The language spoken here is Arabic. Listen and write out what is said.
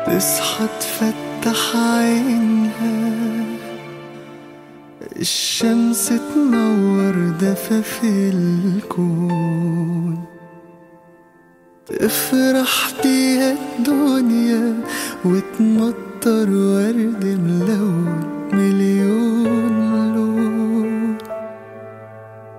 تصحى تفتح عينها، الشمس تنور دفى في الكون، تفرح بيها الدنيا وتمطر ورد ملون مليون